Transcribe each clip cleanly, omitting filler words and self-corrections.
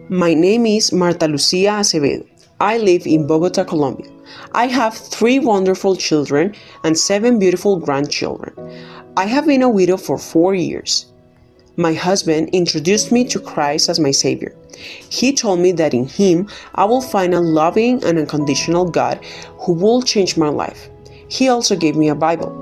My name is Marta Lucia Acevedo. I live in Bogota, Colombia. I have 3 wonderful children and 7 beautiful grandchildren. I have been a widow for 4 years. My husband introduced me to Christ as my Savior. He told me that in Him I will find a loving and unconditional God who will change my life. He also gave me a Bible.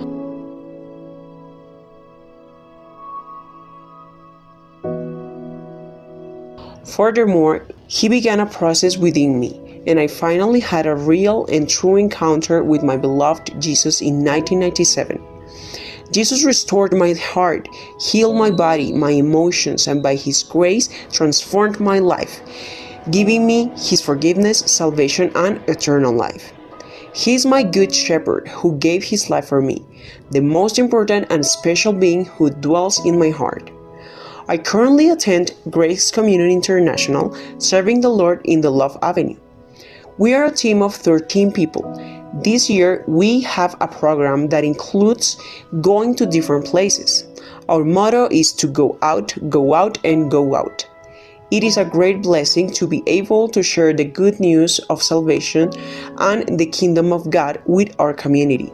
Furthermore, He began a process within me, and I finally had a real and true encounter with my beloved Jesus in 1997. Jesus restored my heart, healed my body, my emotions, and by His grace transformed my life, giving me His forgiveness, salvation, and eternal life. He is my good shepherd who gave His life for me, the most important and special being who dwells in my heart. I currently attend Grace Community International, serving the Lord in the Love Avenue. We are a team of 13 people. This year, we have a program that includes going to different places. Our motto is to go out, and go out. It is a great blessing to be able to share the good news of salvation and the kingdom of God with our community.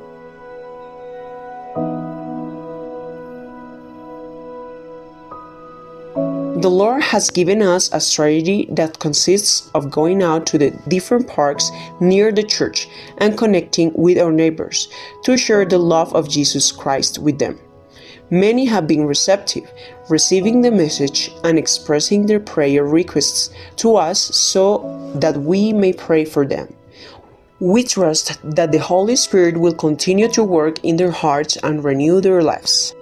The Lord has given us a strategy that consists of going out to the different parks near the church and connecting with our neighbors to share the love of Jesus Christ with them. Many have been receptive, receiving the message and expressing their prayer requests to us so that we may pray for them. We trust that the Holy Spirit will continue to work in their hearts and renew their lives.